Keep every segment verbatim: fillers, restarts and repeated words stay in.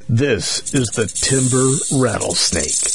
This is the timber rattlesnake.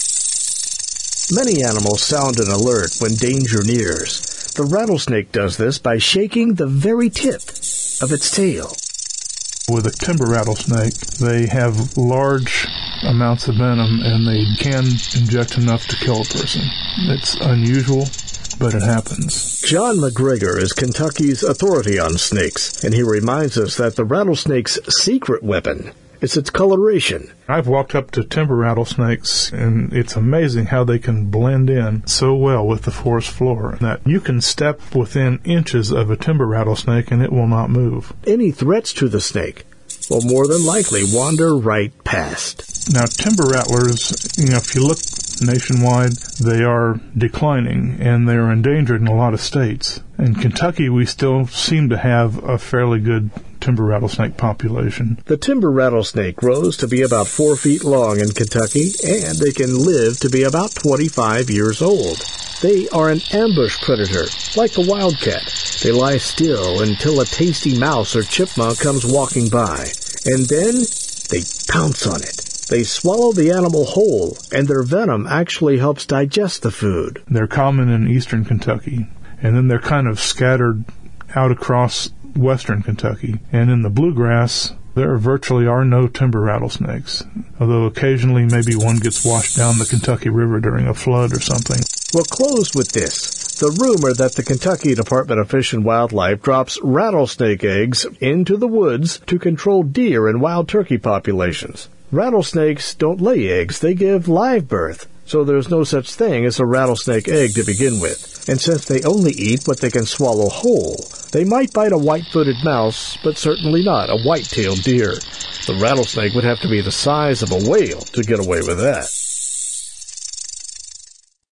Many animals sound an alert when danger nears. The rattlesnake does this by shaking the very tip of its tail. With a timber rattlesnake, they have large amounts of venom and they can inject enough to kill a person. It's unusual, but it happens. John McGregor is Kentucky's authority on snakes, and he reminds us that the rattlesnake's secret weapon is its coloration. I've walked up to timber rattlesnakes, and it's amazing how they can blend in so well with the forest floor that you can step within inches of a timber rattlesnake and it will not move. Any threats to the snake will more than likely wander right past. Now, timber rattlers, you know, if you look nationwide, they are declining, and they are endangered in a lot of states. In Kentucky, we still seem to have a fairly good timber rattlesnake population. The timber rattlesnake grows to be about four feet long in Kentucky, and they can live to be about twenty-five years old. They are an ambush predator, like the wildcat. They lie still until a tasty mouse or chipmunk comes walking by, and then they pounce on it. They swallow the animal whole, and their venom actually helps digest the food. They're common in eastern Kentucky, and then they're kind of scattered out across western Kentucky. And in the bluegrass, there virtually are no timber rattlesnakes, although occasionally maybe one gets washed down the Kentucky River during a flood or something. We'll close with this. The rumor that the Kentucky Department of Fish and Wildlife drops rattlesnake eggs into the woods to control deer and wild turkey populations. Rattlesnakes don't lay eggs, they give live birth, so there's no such thing as a rattlesnake egg to begin with. And since they only eat what they can swallow whole, they might bite a white-footed mouse, but certainly not a white-tailed deer. The rattlesnake would have to be the size of a whale to get away with that.